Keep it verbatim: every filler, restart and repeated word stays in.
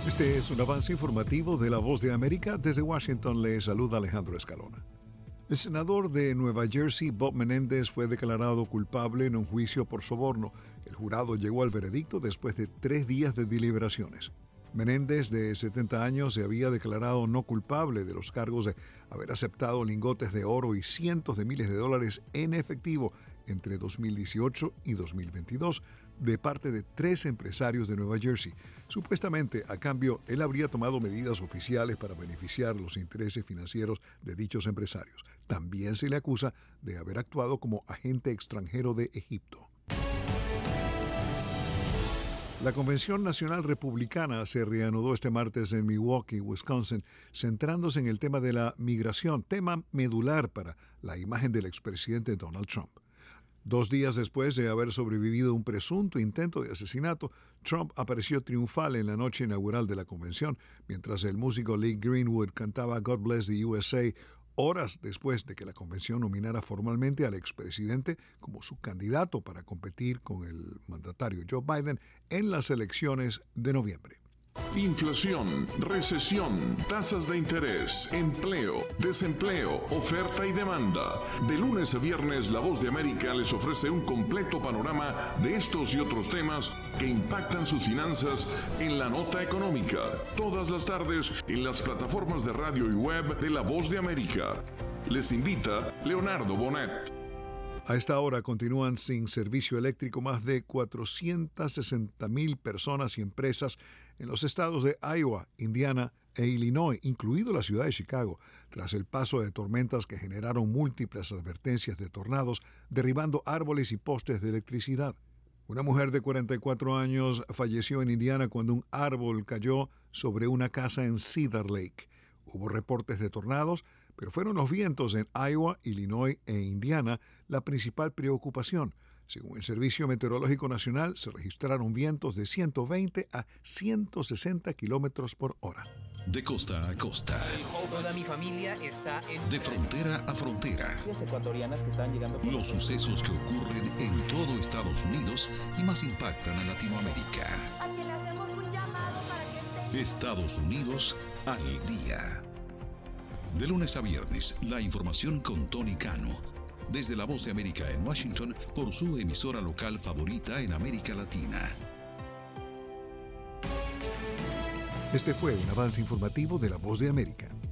Este es un avance informativo de La Voz de América. Desde Washington le saluda Alejandro Escalona. El senador de Nueva Jersey, Bob Menéndez, fue declarado culpable en un juicio por soborno. El jurado llegó al veredicto después de tres días de deliberaciones. Menéndez, de setenta años, se había declarado no culpable de los cargos de haber aceptado lingotes de oro y cientos de miles de dólares en efectivo entre dos mil dieciocho y dos mil veintidós de parte de tres empresarios de Nueva Jersey. Supuestamente, a cambio, él habría tomado medidas oficiales para beneficiar los intereses financieros de dichos empresarios. También se le acusa de haber actuado como agente extranjero de Egipto. La Convención Nacional Republicana se reanudó este martes en Milwaukee, Wisconsin, centrándose en el tema de la migración, tema medular para la imagen del expresidente Donald Trump. Dos días después de haber sobrevivido a un presunto intento de asesinato, Trump apareció triunfal en la noche inaugural de la convención, mientras el músico Lee Greenwood cantaba God Bless the U S A, horas después de que la convención nominara formalmente al expresidente como su candidato para competir con el mandatario Joe Biden en las elecciones de noviembre. Inflación, recesión, tasas de interés, empleo, desempleo, oferta y demanda. De lunes a viernes, La Voz de América les ofrece un completo panorama de estos y otros temas que impactan sus finanzas en la nota económica. Todas las tardes en las plataformas de radio y web de La Voz de América. Les invita Leonardo Bonet. A esta hora continúan sin servicio eléctrico más de cuatrocientas sesenta mil personas y empresas en los estados de Iowa, Indiana e Illinois, incluido la ciudad de Chicago, tras el paso de tormentas que generaron múltiples advertencias de tornados, derribando árboles y postes de electricidad. Una mujer de cuarenta y cuatro años falleció en Indiana cuando un árbol cayó sobre una casa en Cedar Lake. Hubo reportes de tornados, pero fueron los vientos en Iowa, Illinois e Indiana la principal preocupación. Según el Servicio Meteorológico Nacional, se registraron vientos de ciento veinte a ciento sesenta kilómetros por hora. De costa a costa. Toda mi familia está en... De frontera a frontera. Ecuatorianas que están llegando... Los sucesos que ocurren en todo Estados Unidos y más impactan a Latinoamérica. A quien le hacemos un llamado para que esté... Estados Unidos al día. De lunes a viernes, la información con Tony Cano. Desde La Voz de América en Washington, por su emisora local favorita en América Latina. Este fue un avance informativo de La Voz de América.